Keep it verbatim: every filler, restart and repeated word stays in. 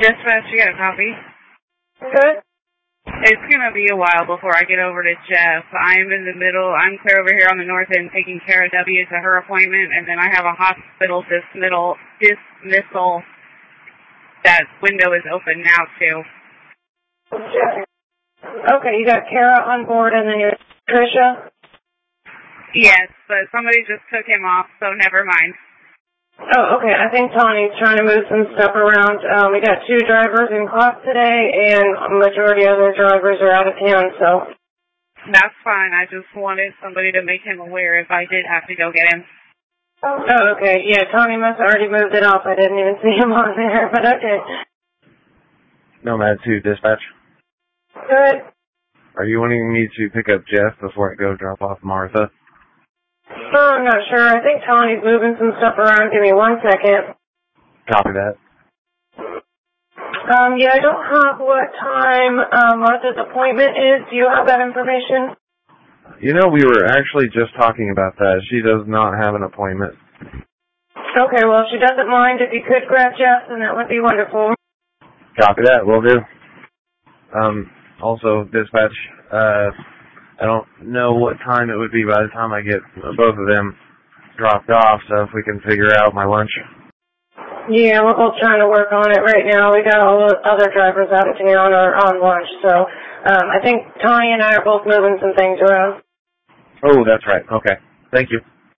Dispatch, you got a copy? Good. It's going to be a while before I get over to Jeff. I'm in the middle. I'm clear over here on the north end taking care of W to her appointment, and then I have a hospital dismissal. dismissal. That window is open now, too. Okay, you got Kara on board, and then you're Tricia? Yes, but somebody just took him off, so never mind. Oh, okay. I think Tawny's trying to move some stuff around. Um, we got two drivers in class today, and a majority of their drivers are out of town, so. That's fine. I just wanted somebody to make him aware if I did have to go get him. Oh, okay. Yeah, Tawny must have already moved it off. I didn't even see him on there, but okay. Nomad two, dispatch. Good. Are you wanting me to pick up Jeff before I go drop off Martha? Oh, I'm not sure. I think Tawny's moving some stuff around. Give me one second. Copy that. Um, yeah, I don't have what time um, Martha's appointment is. Do you have that information? You know, we were actually just talking about that. She does not have an appointment. Okay, well, if she doesn't mind, if you could grab Jeff, then that would be wonderful. Copy that. Will do. Um, also, dispatch, uh, I don't know what time it would be by the time I get both of them dropped off, so if we can figure out my lunch. Yeah, we're both trying to work on it right now. We got all the other drivers out of town or on lunch, so um, I think Tawny and I are both moving some things around. Oh, that's right. Okay. Thank you.